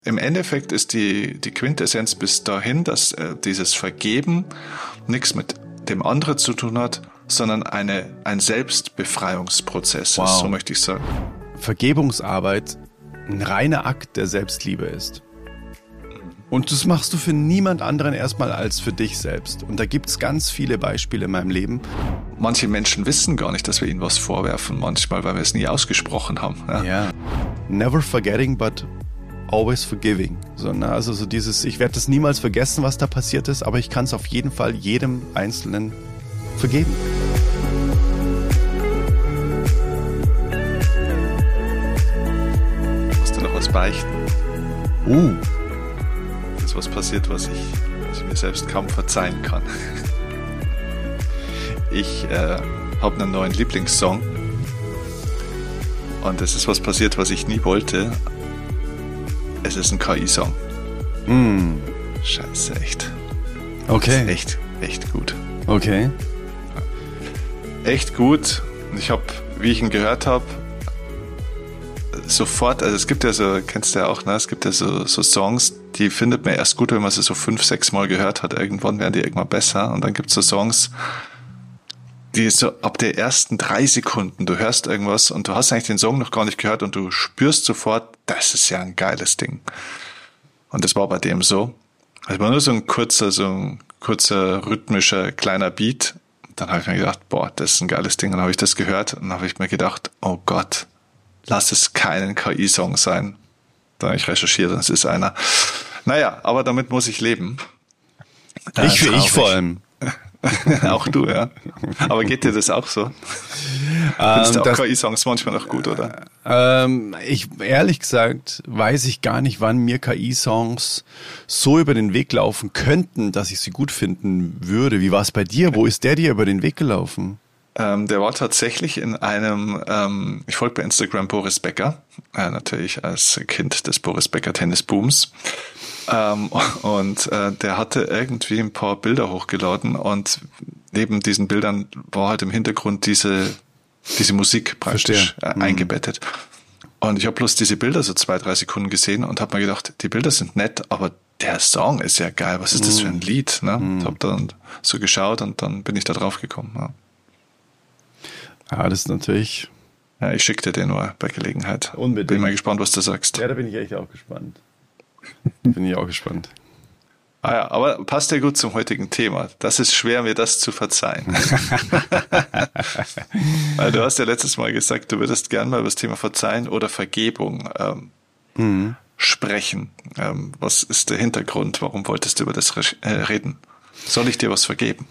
Im Endeffekt ist die Quintessenz bis dahin, dass dieses Vergeben nichts mit dem anderen zu tun hat, sondern ein Selbstbefreiungsprozess ist, so möchte ich sagen. Vergebungsarbeit ein reiner Akt der Selbstliebe ist. Und das machst du für niemand anderen erstmal als für dich selbst. Und da gibt's ganz viele Beispiele in meinem Leben. Manche Menschen wissen gar nicht, dass wir ihnen was vorwerfen, manchmal, weil wir es nie ausgesprochen haben. Ja. Never forgetting, but always forgiving. Also so dieses, ich werde das niemals vergessen, was da passiert ist, aber ich kann es auf jeden Fall jedem Einzelnen vergeben. Musst du noch was beichten? Ist was passiert, was ich mir selbst kaum verzeihen kann. Ich habe einen neuen Lieblingssong und es ist was passiert, was ich nie wollte. Es ist ein KI-Song. Scheiße, echt. Okay. Echt gut. Okay. Echt gut. Und ich habe, wie ich ihn gehört habe, sofort, also es gibt ja so, kennst du ja auch, ne? Es gibt ja so Songs, die findet man erst gut, wenn man sie so 5-6 Mal gehört hat. Irgendwann werden die irgendwann besser. Und dann gibt es so Songs, die so ab der ersten 3 Sekunden, du hörst irgendwas und du hast eigentlich den Song noch gar nicht gehört und du spürst sofort, das ist ja ein geiles Ding. Und das war bei dem so. Es war nur so ein kurzer, rhythmischer, kleiner Beat. Dann habe ich mir gedacht, boah, das ist ein geiles Ding. Und dann habe ich das gehört und dann habe ich mir gedacht, oh Gott, lass es keinen KI-Song sein. Dann habe ich recherchiert und es ist einer. Naja, aber damit muss ich leben. Ich vor allem. Auch du, ja. Aber geht dir das auch so? Findest du auch KI-Songs manchmal noch gut, oder? Ehrlich gesagt, weiß ich gar nicht, wann mir KI-Songs so über den Weg laufen könnten, dass ich sie gut finden würde. Wie war es bei dir? Wo ist der dir über den Weg gelaufen? Der war tatsächlich in einem, ich folge bei Instagram Boris Becker, natürlich als Kind des Boris Becker Tennisbooms. Und der hatte irgendwie ein paar Bilder hochgeladen und neben diesen Bildern war halt im Hintergrund diese Musik praktisch eingebettet. Und ich habe bloß diese Bilder so 2-3 Sekunden gesehen und habe mir gedacht, die Bilder sind nett, aber der Song ist ja geil. Was ist das für ein Lied? Ne? Und habe dann so geschaut und dann bin ich da drauf gekommen. Ja, das ist natürlich... Ja, ich schicke dir den nur bei Gelegenheit. Unbedingt. Bin mal gespannt, was du sagst. Ja, da bin ich echt auch gespannt. Bin ich auch gespannt. Ah ja, aber passt ja gut zum heutigen Thema. Das ist schwer, mir das zu verzeihen. Weil du hast ja letztes Mal gesagt, du würdest gern mal über das Thema Verzeihen oder Vergebung sprechen. Was ist der Hintergrund? Warum wolltest du über das reden? Soll ich dir was vergeben?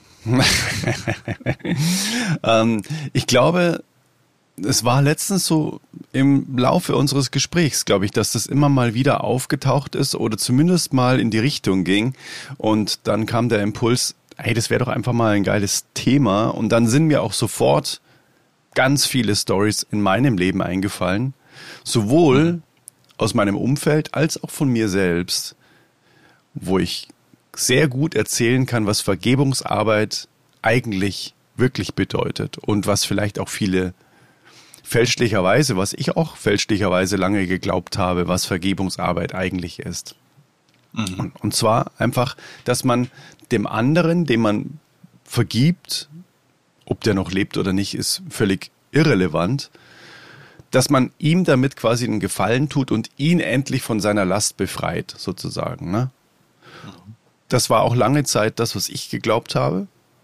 Ich glaube, es war letztens so im Laufe unseres Gesprächs, glaube ich, dass das immer mal wieder aufgetaucht ist oder zumindest mal in die Richtung ging. Und dann kam der Impuls, hey, das wäre doch einfach mal ein geiles Thema. Und dann sind mir auch sofort ganz viele Storys in meinem Leben eingefallen. Sowohl aus meinem Umfeld als auch von mir selbst, wo ich sehr gut erzählen kann, was Vergebungsarbeit eigentlich wirklich bedeutet und was vielleicht auch viele fälschlicherweise, was ich auch fälschlicherweise lange geglaubt habe, was Vergebungsarbeit eigentlich ist. Und zwar einfach, dass man dem anderen, dem man vergibt, ob der noch lebt oder nicht, ist völlig irrelevant, dass man ihm damit quasi einen Gefallen tut und ihn endlich von seiner Last befreit, sozusagen. Ne? Das war auch lange Zeit das, was ich geglaubt habe.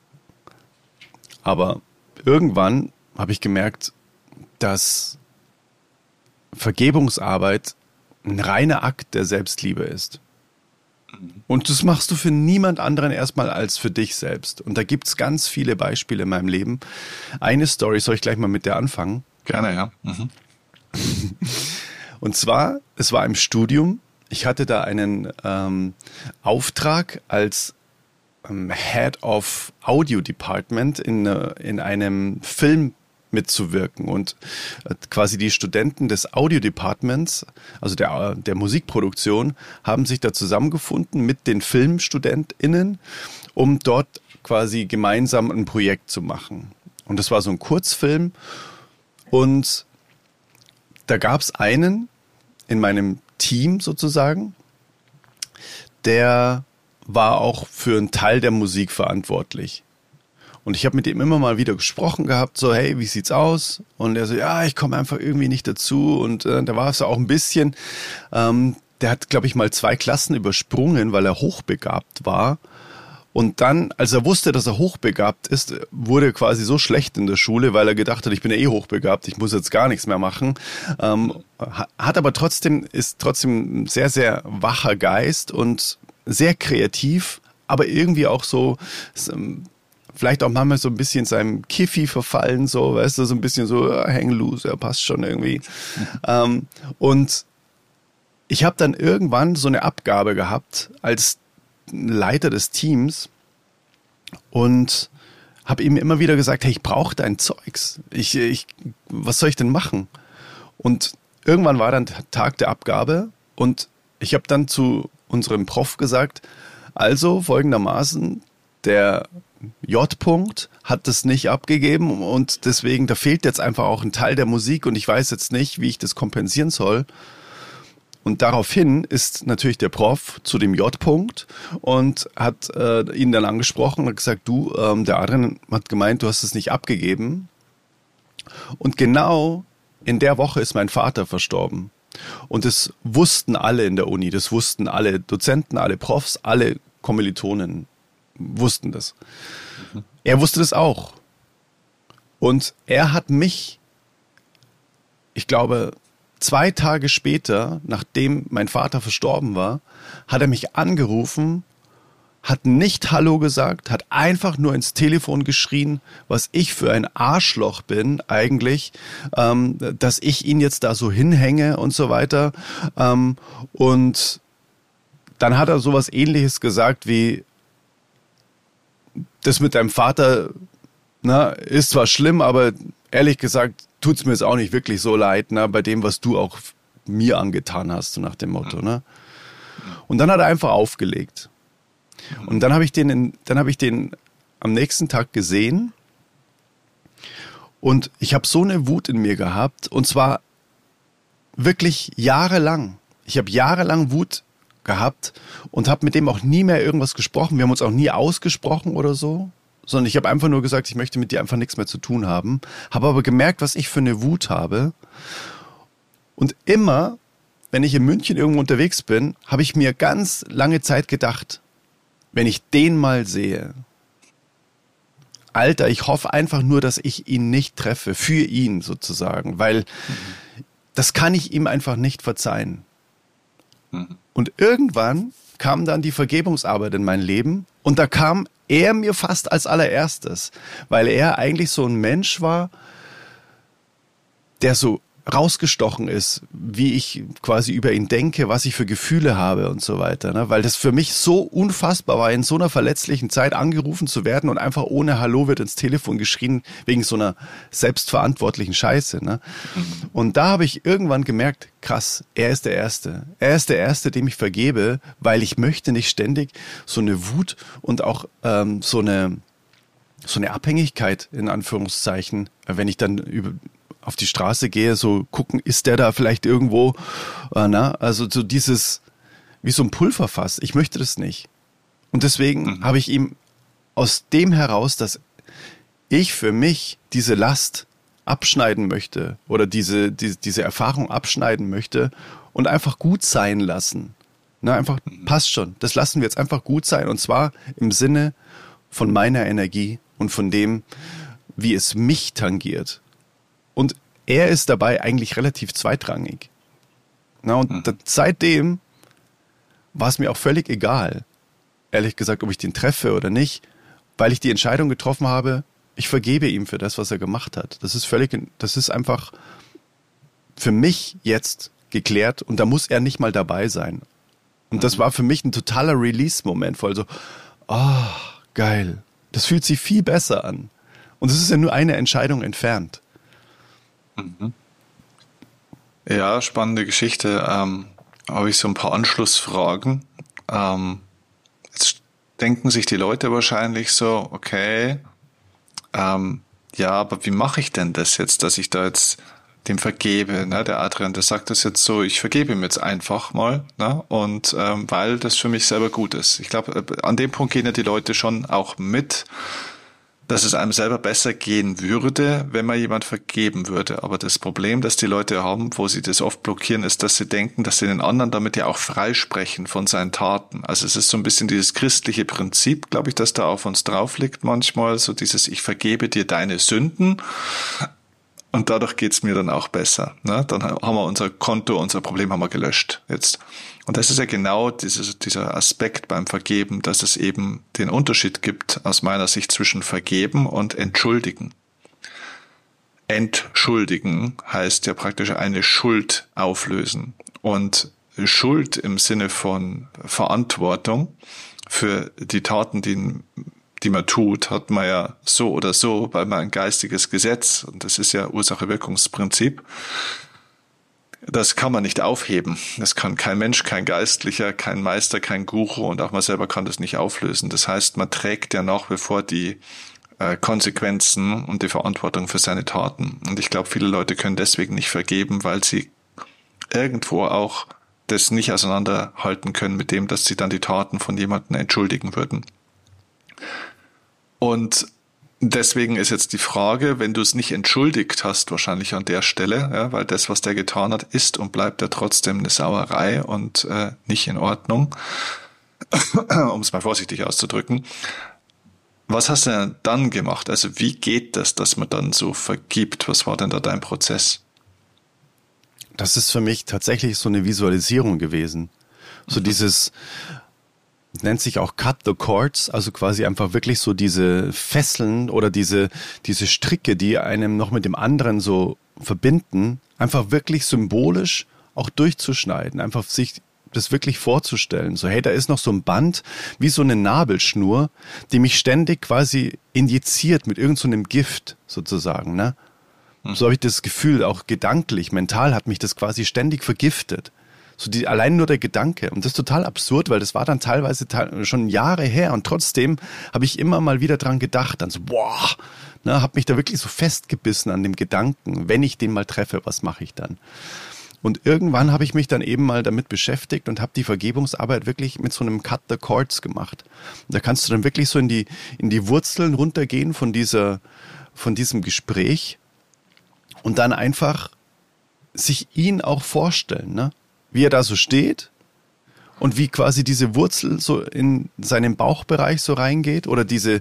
Aber irgendwann habe ich gemerkt, dass Vergebungsarbeit ein reiner Akt der Selbstliebe ist. Und das machst du für niemand anderen erstmal als für dich selbst. Und da gibt's ganz viele Beispiele in meinem Leben. Eine Story, soll ich gleich mal mit der anfangen? Gerne, ja. Und zwar, es war im Studium. Ich hatte da einen Auftrag als Head of Audio Department in einem Film mitzuwirken und quasi die Studenten des Audio Departments, also der Musikproduktion, haben sich da zusammengefunden mit den FilmstudentInnen, um dort quasi gemeinsam ein Projekt zu machen. Und das war so ein Kurzfilm und da gab es einen in meinem Team sozusagen, der war auch für einen Teil der Musik verantwortlich. Und ich habe mit ihm immer mal wieder gesprochen gehabt, so, hey, wie sieht's aus? Und er so, ja, ich komme einfach irgendwie nicht dazu. Und da war es auch ein bisschen, der hat, glaube ich, mal 2 Klassen übersprungen, weil er hochbegabt war. Und dann, als er wusste, dass er hochbegabt ist, wurde er quasi so schlecht in der Schule, weil er gedacht hat, ich bin ja eh hochbegabt, ich muss jetzt gar nichts mehr machen. Hat aber ist trotzdem ein sehr, sehr wacher Geist und sehr kreativ, aber irgendwie auch so, vielleicht auch manchmal so ein bisschen seinem Kiffi verfallen, so, weißt du, so ein bisschen so, hang loose, er passt schon irgendwie. Und ich habe dann irgendwann so eine Abgabe gehabt als Leiter des Teams und habe ihm immer wieder gesagt, hey, ich brauche dein Zeugs. Was soll ich denn machen? Und irgendwann war dann Tag der Abgabe und ich habe dann zu unserem Prof gesagt, also folgendermaßen, der J-Punkt hat das nicht abgegeben und deswegen, da fehlt jetzt einfach auch ein Teil der Musik und ich weiß jetzt nicht, wie ich das kompensieren soll. Und daraufhin ist natürlich der Prof zu dem J-Punkt und hat ihn dann angesprochen und hat gesagt, du, der Adrian hat gemeint, du hast es nicht abgegeben. Und genau in der Woche ist mein Vater verstorben. Und das wussten alle in der Uni, das wussten alle Dozenten, alle Profs, alle Kommilitonen wussten das. Er wusste das auch. Und er hat mich, ich glaube, 2 Tage später, nachdem mein Vater verstorben war, hat er mich angerufen, hat nicht Hallo gesagt, hat einfach nur ins Telefon geschrien, was ich für ein Arschloch bin eigentlich, dass ich ihn jetzt da so hinhänge und so weiter. Und dann hat er sowas Ähnliches gesagt wie, das mit deinem Vater, ist zwar schlimm, aber ehrlich gesagt tut's mir jetzt auch nicht wirklich so leid, bei dem, was du auch mir angetan hast, so nach dem Motto. Ne? Und dann hat er einfach aufgelegt. Und dann habe ich den am nächsten Tag gesehen und ich habe so eine Wut in mir gehabt und zwar wirklich jahrelang. Ich habe jahrelang Wut gehabt und habe mit dem auch nie mehr irgendwas gesprochen. Wir haben uns auch nie ausgesprochen oder so, sondern ich habe einfach nur gesagt, ich möchte mit dir einfach nichts mehr zu tun haben. Habe aber gemerkt, was ich für eine Wut habe. Und immer, wenn ich in München irgendwo unterwegs bin, habe ich mir ganz lange Zeit gedacht, wenn ich den mal sehe, Alter, ich hoffe einfach nur, dass ich ihn nicht treffe, für ihn sozusagen, weil das kann ich ihm einfach nicht verzeihen. Und irgendwann kam dann die Vergebungsarbeit in mein Leben und da kam er mir fast als allererstes, weil er eigentlich so ein Mensch war, der so rausgestochen ist, wie ich quasi über ihn denke, was ich für Gefühle habe und so weiter. Ne? Weil das für mich so unfassbar war, in so einer verletzlichen Zeit angerufen zu werden und einfach ohne Hallo wird ins Telefon geschrien, wegen so einer selbstverantwortlichen Scheiße. Ne? Und da habe ich irgendwann gemerkt, krass, er ist der Erste. Er ist der Erste, dem ich vergebe, weil ich möchte nicht ständig so eine Wut und auch so eine Abhängigkeit, in Anführungszeichen, wenn ich dann auf die Straße gehe, so gucken, ist der da vielleicht irgendwo, also so dieses, wie so ein Pulverfass. Ich möchte das nicht. Und deswegen habe ich ihm aus dem heraus, dass ich für mich diese Last abschneiden möchte oder diese Erfahrung abschneiden möchte und einfach gut sein lassen. Einfach, passt schon. Das lassen wir jetzt einfach gut sein und zwar im Sinne von meiner Energie und von dem, wie es mich tangiert. Und er ist dabei eigentlich relativ zweitrangig. Seitdem war es mir auch völlig egal, ehrlich gesagt, ob ich den treffe oder nicht, weil ich die Entscheidung getroffen habe, ich vergebe ihm für das, was er gemacht hat. Das ist einfach für mich jetzt geklärt und da muss er nicht mal dabei sein. Und das war für mich ein totaler Release-Moment, voll so, geil. Das fühlt sich viel besser an. Und es ist ja nur eine Entscheidung entfernt. Ja, spannende Geschichte. Habe ich so ein paar Anschlussfragen. Jetzt denken sich die Leute wahrscheinlich so, okay, ja, aber wie mache ich denn das jetzt, dass ich da jetzt dem vergebe. Ne? Der Adrian, der sagt das jetzt so, ich vergebe ihm jetzt einfach mal, ne? Und weil das für mich selber gut ist. Ich glaube, an dem Punkt gehen ja die Leute schon auch mit, dass es einem selber besser gehen würde, wenn man jemand vergeben würde. Aber das Problem, das die Leute haben, wo sie das oft blockieren, ist, dass sie denken, dass sie den anderen damit ja auch freisprechen von seinen Taten. Also es ist so ein bisschen dieses christliche Prinzip, glaube ich, das da auf uns drauf liegt manchmal, so dieses ich vergebe dir deine Sünden und dadurch geht's mir dann auch besser. Ne? Dann haben wir unser Konto, unser Problem haben wir gelöscht jetzt. Und das ist ja genau dieser Aspekt beim Vergeben, dass es eben den Unterschied gibt, aus meiner Sicht, zwischen vergeben und entschuldigen. Entschuldigen heißt ja praktisch eine Schuld auflösen. Und Schuld im Sinne von Verantwortung für die Taten, die man tut, hat man ja so oder so, weil man ein geistiges Gesetz, und das ist ja Ursache-Wirkungsprinzip, das kann man nicht aufheben. Das kann kein Mensch, kein Geistlicher, kein Meister, kein Guru und auch man selber kann das nicht auflösen. Das heißt, man trägt ja nach wie vor die Konsequenzen und die Verantwortung für seine Taten. Und ich glaube, viele Leute können deswegen nicht vergeben, weil sie irgendwo auch das nicht auseinanderhalten können mit dem, dass sie dann die Taten von jemandem entschuldigen würden. Und deswegen ist jetzt die Frage, wenn du es nicht entschuldigt hast, wahrscheinlich an der Stelle, ja, weil das, was der getan hat, ist und bleibt ja trotzdem eine Sauerei und nicht in Ordnung, um es mal vorsichtig auszudrücken. Was hast du denn dann gemacht? Also wie geht das, dass man dann so vergibt? Was war denn da dein Prozess? Das ist für mich tatsächlich so eine Visualisierung gewesen. So dieses... nennt sich auch Cut the Cords, also quasi einfach wirklich so diese Fesseln oder diese Stricke, die einem noch mit dem anderen so verbinden, einfach wirklich symbolisch auch durchzuschneiden, einfach sich das wirklich vorzustellen. So, hey, da ist noch so ein Band, wie so eine Nabelschnur, die mich ständig quasi injiziert mit irgend so einem Gift sozusagen, ne? So habe ich das Gefühl, auch gedanklich, mental hat mich das quasi ständig vergiftet. So allein nur der Gedanke. Und das ist total absurd, weil das war dann teilweise schon Jahre her und trotzdem habe ich immer mal wieder dran gedacht, dann so, boah, ne, habe mich da wirklich so festgebissen an dem Gedanken, wenn ich den mal treffe, was mache ich dann? Und irgendwann habe ich mich dann eben mal damit beschäftigt und habe die Vergebungsarbeit wirklich mit so einem Cut the Cords gemacht. Und da kannst du dann wirklich so in die Wurzeln runtergehen von diesem Gespräch und dann einfach sich ihn auch vorstellen, ne? Wie er da so steht und wie quasi diese Wurzel so in seinen Bauchbereich so reingeht oder diese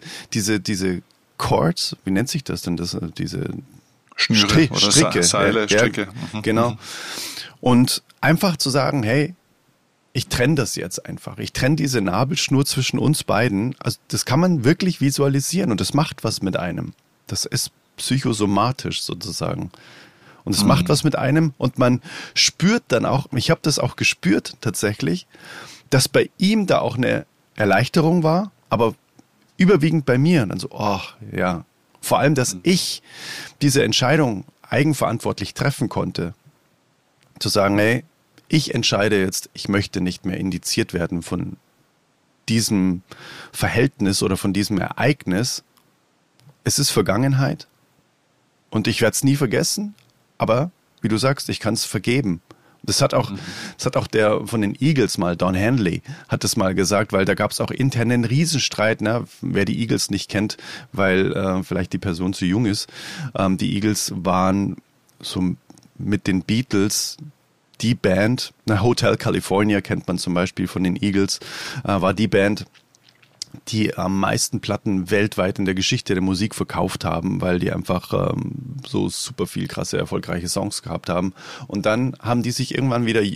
Cords, wie nennt sich das denn, diese Schnüre oder Stricke, Seile, Stricke. Ja, genau. Und einfach zu sagen, hey, ich trenne das jetzt einfach. Ich trenne diese Nabelschnur zwischen uns beiden. Also das kann man wirklich visualisieren und das macht was mit einem. Das ist psychosomatisch sozusagen. Und es macht was mit einem und man spürt dann auch, ich habe das auch gespürt tatsächlich, dass bei ihm da auch eine Erleichterung war, aber überwiegend bei mir. Und dann so, oh ja, vor allem, dass ich diese Entscheidung eigenverantwortlich treffen konnte. Zu sagen, hey, ich entscheide jetzt, ich möchte nicht mehr indiziert werden von diesem Verhältnis oder von diesem Ereignis. Es ist Vergangenheit und ich werde es nie vergessen. Aber, wie du sagst, ich kann es vergeben. Das hat auch der von den Eagles mal, Don Henley, hat das mal gesagt, weil da gab es auch intern einen Riesenstreit, ne? Wer die Eagles nicht kennt, weil vielleicht die Person zu jung ist. Die Eagles waren so mit den Beatles die Band, Hotel California kennt man zum Beispiel von den Eagles, war die Band, die am meisten Platten weltweit in der Geschichte der Musik verkauft haben, weil die einfach so super viel krasse, erfolgreiche Songs gehabt haben. Und dann haben die sich irgendwann wieder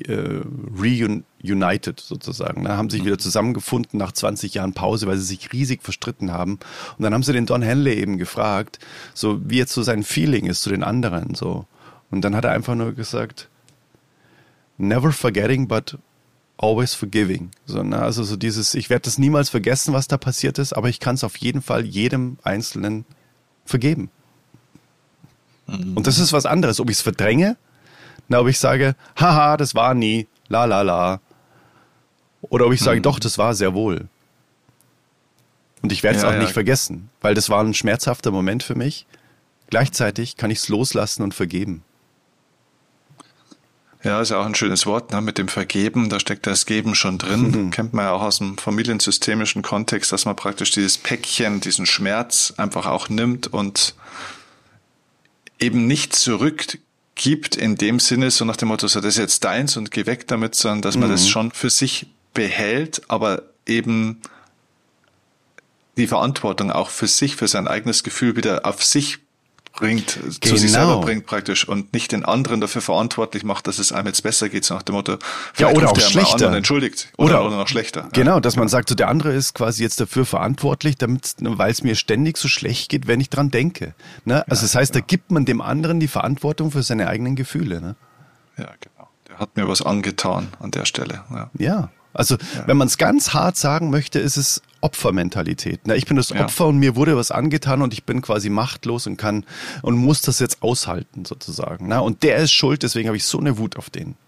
reunited sozusagen, ne? Haben sich wieder zusammengefunden nach 20 Jahren Pause, weil sie sich riesig verstritten haben. Und dann haben sie den Don Henley eben gefragt, so wie jetzt so sein Feeling ist zu den anderen. So. Und dann hat er einfach nur gesagt, never forgetting, but always forgiving. So, ne? Also so dieses, ich werde das niemals vergessen, was da passiert ist, aber ich kann es auf jeden Fall jedem Einzelnen vergeben. Und das ist was anderes, ob ich es verdränge, ob ich sage, haha, das war nie, la la la. Oder ob ich sage, doch, das war sehr wohl. Und ich werde es auch nicht vergessen, weil das war ein schmerzhafter Moment für mich. Gleichzeitig kann ich es loslassen und vergeben. Ja, ist ja auch ein schönes Wort, ne? Mit dem Vergeben, da steckt das Geben schon drin. Kennt man ja auch aus dem familiensystemischen Kontext, dass man praktisch dieses Päckchen, diesen Schmerz einfach auch nimmt und eben nicht zurückgibt in dem Sinne, so nach dem Motto, so das ist jetzt deins und geh weg damit, sondern dass man das schon für sich behält, aber eben die Verantwortung auch für sich, für sein eigenes Gefühl wieder auf sich bringt, zu sich selber bringt praktisch und nicht den anderen dafür verantwortlich macht, dass es einem jetzt besser geht, so nach dem Motto, ja, oder auch schlechter. Entschuldigt oder noch schlechter. Genau, dass man sagt, so der andere ist quasi jetzt dafür verantwortlich, weil es mir ständig so schlecht geht, wenn ich dran denke. Ne? Also das heißt, da gibt man dem anderen die Verantwortung für seine eigenen Gefühle. Ne? Ja, genau. Der hat mir was angetan an der Stelle. Ja. Also wenn man es ganz hart sagen möchte, ist es Opfermentalität. Ich bin das Opfer und mir wurde was angetan und ich bin quasi machtlos und muss das jetzt aushalten sozusagen. Und der ist schuld, deswegen habe ich so eine Wut auf den.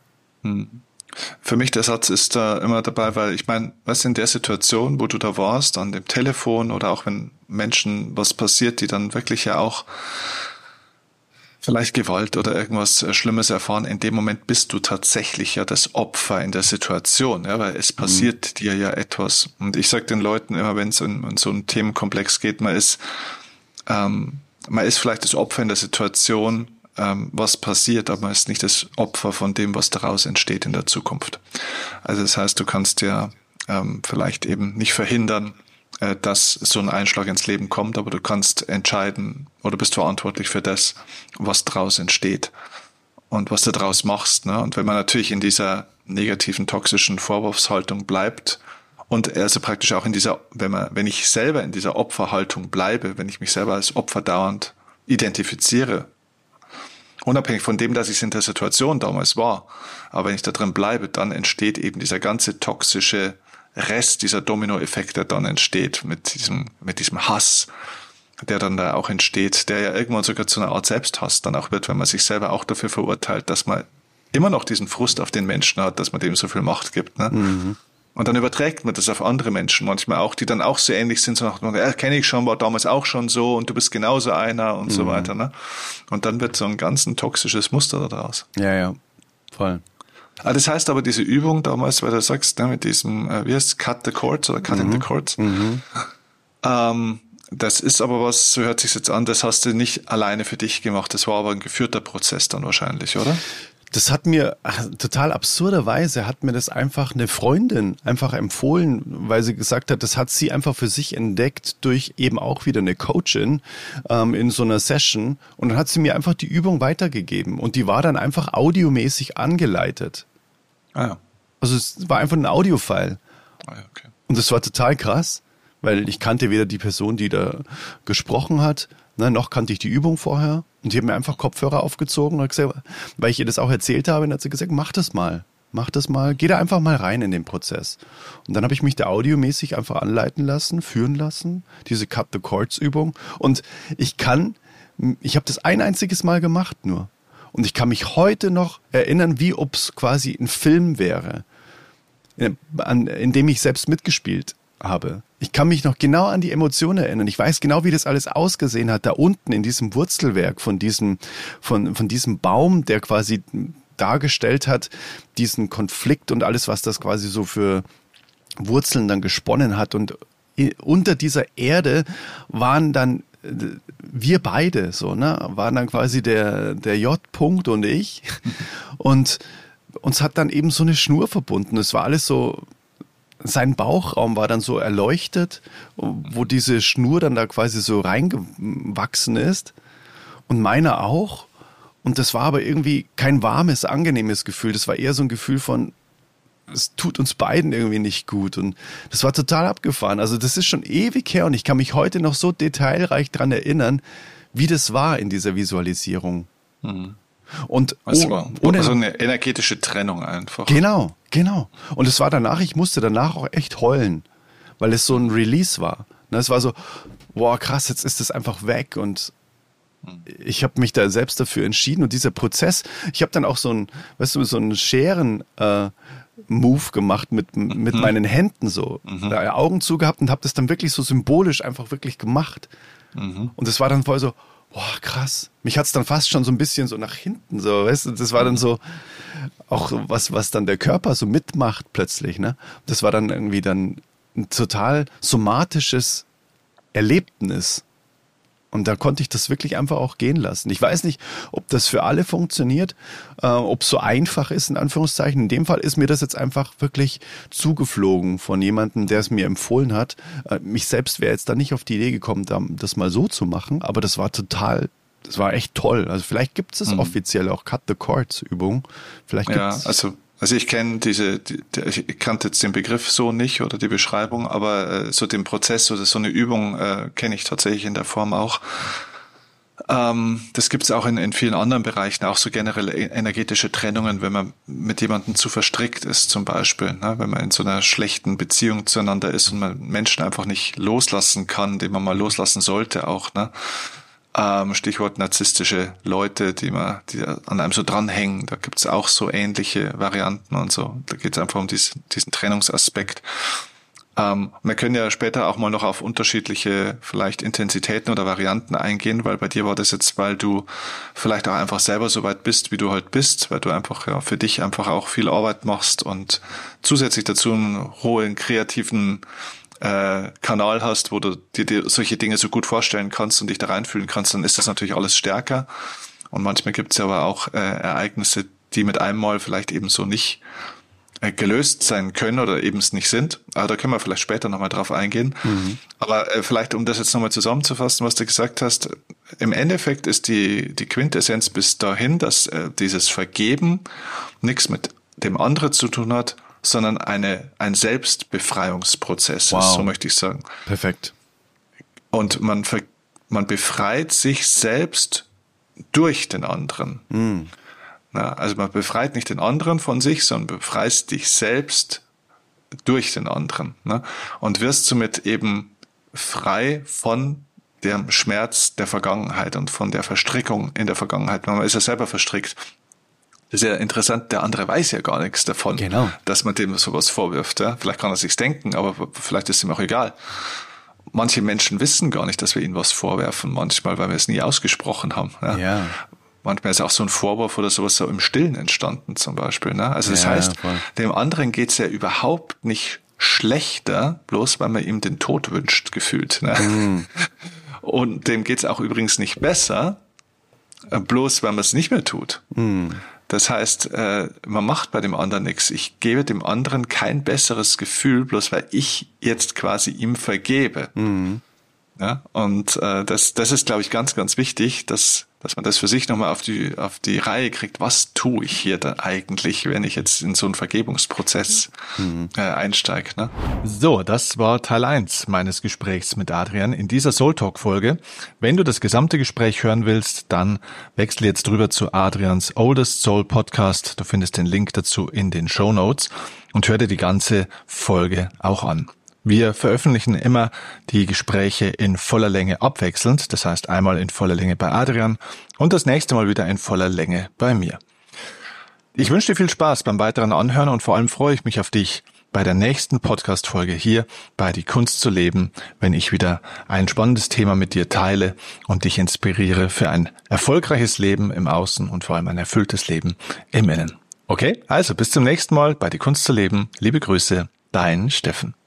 Für mich der Satz ist da immer dabei, weil ich meine, was in der Situation, wo du da warst, an dem Telefon oder auch wenn Menschen was passiert, die dann wirklich ja auch vielleicht Gewalt oder irgendwas Schlimmes erfahren, in dem Moment bist du tatsächlich ja das Opfer in der Situation, ja, weil es passiert dir ja etwas. Und ich sage den Leuten immer, wenn es in so einen Themenkomplex geht, man ist vielleicht das Opfer in der Situation, was passiert, aber man ist nicht das Opfer von dem, was daraus entsteht in der Zukunft. Also das heißt, du kannst ja vielleicht eben nicht verhindern, dass so ein Einschlag ins Leben kommt, aber du kannst entscheiden oder bist verantwortlich für das, was daraus entsteht und was du daraus machst. Ne? Und wenn man natürlich in dieser negativen, toxischen Vorwurfshaltung bleibt und also praktisch auch in dieser, wenn ich selber in dieser Opferhaltung bleibe, wenn ich mich selber als Opfer dauernd identifiziere, unabhängig von dem, dass ich es in der Situation damals war, aber wenn ich da drin bleibe, dann entsteht eben dieser ganze toxische Rest, dieser Dominoeffekt, der dann entsteht mit diesem Hass, der dann da auch entsteht, der ja irgendwann sogar zu einer Art Selbsthass dann auch wird, wenn man sich selber auch dafür verurteilt, dass man immer noch diesen Frust auf den Menschen hat, dass man dem so viel Macht gibt. Ne? Und dann überträgt man das auf andere Menschen manchmal auch, die dann auch so ähnlich sind, so nach dem Motto, kenne ich schon, war damals auch schon so und du bist genauso einer und so weiter. Ne? Und dann wird so ein ganz toxisches Muster daraus. Ja, voll. Das heißt aber, diese Übung damals, weil du sagst, ne, mit diesem, wie heißt es, Cut the Cords oder Cut in the Cords, das ist aber was, so hört sich's jetzt an, das hast du nicht alleine für dich gemacht, das war aber ein geführter Prozess dann wahrscheinlich, oder? Das hat mir, total absurderweise, hat mir das einfach eine Freundin einfach empfohlen, weil sie gesagt hat, das hat sie einfach für sich entdeckt durch eben auch wieder eine Coachin in so einer Session. Und dann hat sie mir einfach die Übung weitergegeben und die war dann einfach audiomäßig angeleitet. Ah ja. Also es war einfach ein Audiofile. Ah ja, okay. Und das war total krass, weil ich kannte weder die Person, die da gesprochen hat, noch kannte ich die Übung vorher. Und die hat mir einfach Kopfhörer aufgezogen und hat gesagt, weil ich ihr das auch erzählt habe, und hat sie gesagt, mach das mal, geh da einfach mal rein in den Prozess. Und dann habe ich mich da audiomäßig einfach anleiten lassen, führen lassen, diese Cut the Cords Übung. Und ich habe das ein einziges Mal gemacht nur. Und ich kann mich heute noch erinnern, wie ob es quasi ein Film wäre, in dem ich selbst mitgespielt habe. Ich kann mich noch genau an die Emotionen erinnern. Ich weiß genau, wie das alles ausgesehen hat, da unten in diesem Wurzelwerk von diesem Baum, der quasi dargestellt hat, diesen Konflikt und alles, was das quasi so für Wurzeln dann gesponnen hat. Und unter dieser Erde waren dann wir beide so, waren dann quasi der J-Punkt und ich. Und uns hat dann eben so eine Schnur verbunden. Es war alles so, sein Bauchraum war dann so erleuchtet, wo diese Schnur dann da quasi so reingewachsen ist. Und meiner auch. Und das war aber irgendwie kein warmes, angenehmes Gefühl. Das war eher so ein Gefühl von, es tut uns beiden irgendwie nicht gut. Und das war total abgefahren. Also das ist schon ewig her und ich kann mich heute noch so detailreich dran erinnern, wie das war in dieser Visualisierung. Und ohne so eine energetische Trennung einfach. Genau. Und es war danach, ich musste danach auch echt heulen, weil es so ein Release war. Es war so, boah, krass, jetzt ist es einfach weg und ich habe mich da selbst dafür entschieden und dieser Prozess, ich habe dann auch so einen Scheren-Move gemacht mit meinen Händen so, da Augen zugehabt und habe das dann wirklich so symbolisch einfach wirklich gemacht. Und es war dann voll so, boah, krass. Mich hat's dann fast schon so ein bisschen so nach hinten, so, weißt du, das war dann so auch was dann der Körper so mitmacht plötzlich, ne? Das war dann irgendwie dann ein total somatisches Erlebnis. Und da konnte ich das wirklich einfach auch gehen lassen. Ich weiß nicht, ob das für alle funktioniert, ob es so einfach ist, in Anführungszeichen. In dem Fall ist mir das jetzt einfach wirklich zugeflogen von jemandem, der es mir empfohlen hat. Mich selbst wäre jetzt da nicht auf die Idee gekommen, das mal so zu machen, aber das war echt toll. Also vielleicht gibt es offiziell auch Cut the Cords Übungen. Vielleicht gibt's Also ich kenne ich kannte jetzt den Begriff so nicht oder die Beschreibung, aber so den Prozess oder so eine Übung kenne ich tatsächlich in der Form auch. Das gibt es auch in vielen anderen Bereichen, auch so generelle energetische Trennungen, wenn man mit jemandem zu verstrickt ist zum Beispiel, ne? Wenn man in so einer schlechten Beziehung zueinander ist und man Menschen einfach nicht loslassen kann, den man mal loslassen sollte auch, ne? Stichwort narzisstische Leute, die an einem so dranhängen. Da gibt's auch so ähnliche Varianten und so. Da geht's einfach um diesen Trennungsaspekt. Wir können ja später auch mal noch auf unterschiedliche vielleicht Intensitäten oder Varianten eingehen, weil bei dir war das jetzt, weil du vielleicht auch einfach selber so weit bist, wie du halt bist, weil du einfach für dich einfach auch viel Arbeit machst und zusätzlich dazu einen hohen kreativen Kanal hast, wo du dir solche Dinge so gut vorstellen kannst und dich da reinfühlen kannst, dann ist das natürlich alles stärker. Und manchmal gibt es aber auch Ereignisse, die mit einem Mal vielleicht eben so nicht gelöst sein können oder eben es nicht sind. Aber da können wir vielleicht später nochmal drauf eingehen. Mhm. Aber vielleicht, um das jetzt nochmal zusammenzufassen, was du gesagt hast, im Endeffekt ist die Quintessenz bis dahin, dass dieses Vergeben nichts mit dem anderen zu tun hat, sondern ein Selbstbefreiungsprozess ist, so möchte ich sagen. Perfekt. Und man befreit sich selbst durch den anderen. Mm. Also man befreit nicht den anderen von sich, sondern befreist dich selbst durch den anderen. Ne? Und wirst somit eben frei von dem Schmerz der Vergangenheit und von der Verstrickung in der Vergangenheit. Man ist ja selber verstrickt. Das ist ja interessant, der andere weiß ja gar nichts davon, dass man dem sowas vorwirft. Ja? Vielleicht kann er sich's denken, aber vielleicht ist ihm auch egal. Manche Menschen wissen gar nicht, dass wir ihnen was vorwerfen, manchmal, weil wir es nie ausgesprochen haben. Ja? Ja. Manchmal ist auch so ein Vorwurf oder sowas so im Stillen entstanden zum Beispiel. Ne? Also das heißt, dem anderen geht's ja überhaupt nicht schlechter, bloß weil man ihm den Tod wünscht, gefühlt. Ne? Mm. Und dem geht's auch übrigens nicht besser, bloß weil man es nicht mehr tut. Mm. Das heißt, man macht bei dem anderen nichts. Ich gebe dem anderen kein besseres Gefühl, bloß weil ich jetzt quasi ihm vergebe. Mhm. Ja, und das ist, glaube ich, ganz, ganz wichtig, dass man das für sich nochmal auf die Reihe kriegt. Was tue ich hier da eigentlich, wenn ich jetzt in so einen Vergebungsprozess einsteige? Ne? So, das war Teil 1 meines Gesprächs mit Adrian in dieser Soul Talk Folge. Wenn du das gesamte Gespräch hören willst, dann wechsle jetzt drüber zu Adrians Oldest Soul Podcast. Du findest den Link dazu in den Shownotes und hör dir die ganze Folge auch an. Wir veröffentlichen immer die Gespräche in voller Länge abwechselnd, das heißt einmal in voller Länge bei Adrian und das nächste Mal wieder in voller Länge bei mir. Ich wünsche dir viel Spaß beim weiteren Anhören und vor allem freue ich mich auf dich bei der nächsten Podcast-Folge hier bei Die Kunst zu leben, wenn ich wieder ein spannendes Thema mit dir teile und dich inspiriere für ein erfolgreiches Leben im Außen und vor allem ein erfülltes Leben im Innen. Okay, also bis zum nächsten Mal bei Die Kunst zu leben. Liebe Grüße, dein Steffen.